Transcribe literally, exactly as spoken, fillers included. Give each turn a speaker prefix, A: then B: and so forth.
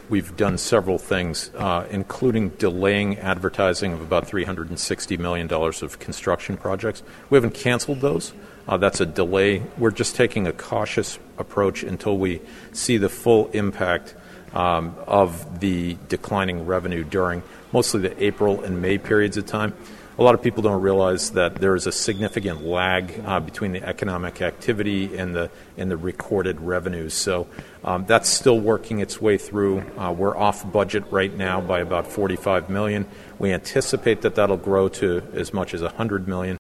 A: we've done several things, uh, including delaying advertising of about three hundred sixty million dollars of construction projects. We haven't canceled those. Uh, that's a delay. We're just taking a cautious approach until we see the full impact um, of the declining revenue during mostly the April and May periods of time. A lot of people don't realize that there is a significant lag uh, between the economic activity and the and the recorded revenues. So um, that's still working its way through. Uh, we're off budget right now by about forty-five million dollars. We anticipate that that'll grow to as much as one hundred million